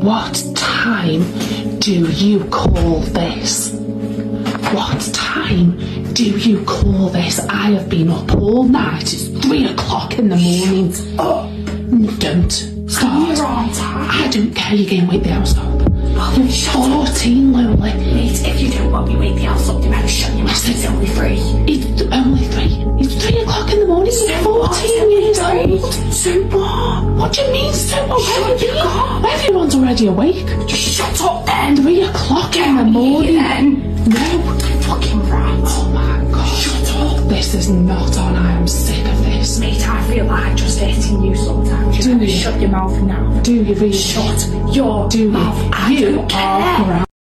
What time do you call this? What time do you call this? I have been up all night. It's 3 o'clock in the morning. Oh, don't start. I don't care. You're going to wake the house up. You're 14, Lily. Mate, if you don't want me wake the house up, you better shut your mouth. It's only 3. It's only 3. It's 3 o'clock in the morning. You're 14 years old. So what? What do you mean so what? Everyone's already awake. Just shut up then. 3 o'clock in the morning. No. Fucking right. Oh my god. Shut up. This is not on. I am sick of this. Mate, I feel like just hitting you sometimes. You better shut your mouth now. Do you really? Shut your mouth. You are